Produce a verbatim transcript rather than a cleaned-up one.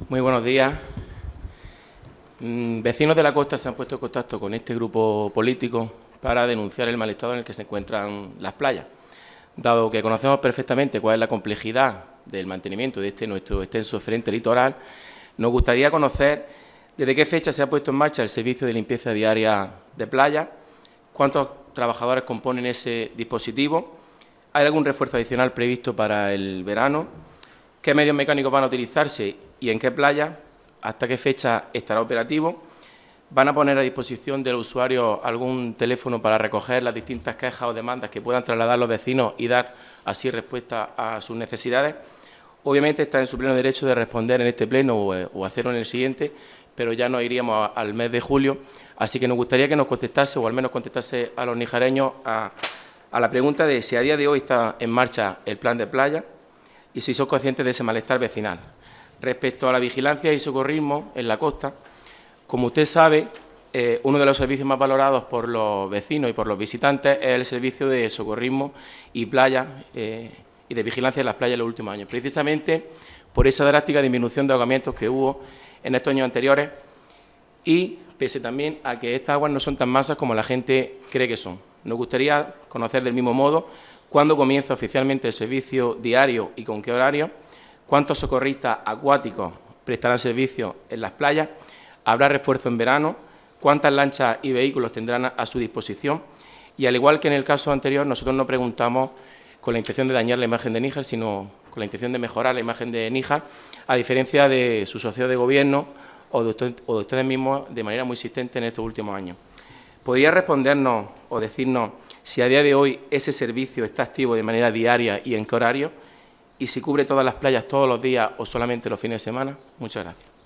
Muy buenos días. Mm, Vecinos de la costa se han puesto en contacto con este grupo político para denunciar el mal estado en el que se encuentran las playas. Dado que conocemos perfectamente cuál es la complejidad del mantenimiento de este nuestro extenso frente litoral, nos gustaría conocer desde qué fecha se ha puesto en marcha el servicio de limpieza diaria de playa, cuántos trabajadores componen ese dispositivo, ¿hay algún refuerzo adicional previsto para el verano? ¿Qué medios mecánicos van a utilizarse y en qué playa? ¿Hasta qué fecha estará operativo? ¿Van a poner a disposición del usuario algún teléfono para recoger las distintas quejas o demandas que puedan trasladar los vecinos y dar así respuesta a sus necesidades? Obviamente está en su pleno derecho de responder en este pleno o, o hacerlo en el siguiente, pero ya nos iríamos a, al mes de julio, así que nos gustaría que nos contestase, o al menos contestase a los nijareños, a, a la pregunta de si a día de hoy está en marcha el plan de playa y si son conscientes de ese malestar vecinal. Respecto a la vigilancia y socorrismo en la costa, como usted sabe, eh, uno de los servicios más valorados por los vecinos y por los visitantes es el servicio de socorrismo y playa eh, y de vigilancia en las playas en los últimos años, precisamente por esa drástica disminución de ahogamientos que hubo en estos años anteriores y pese también a que estas aguas no son tan masas como la gente cree que son. Nos gustaría conocer del mismo modo cuándo comienza oficialmente el servicio diario y con qué horario, cuántos socorristas acuáticos prestarán servicio en las playas, habrá refuerzo en verano, cuántas lanchas y vehículos tendrán a su disposición y, al igual que en el caso anterior, nosotros no preguntamos con la intención de dañar la imagen de Níjar, sino con la intención de mejorar la imagen de Níjar, a diferencia de sus socios de gobierno o de, usted, o de ustedes mismos de manera muy insistente en estos últimos años. ¿Podría respondernos o decirnos si a día de hoy ese servicio está activo de manera diaria y en qué horario? Y si cubre todas las playas todos los días o solamente los fines de semana. Muchas gracias.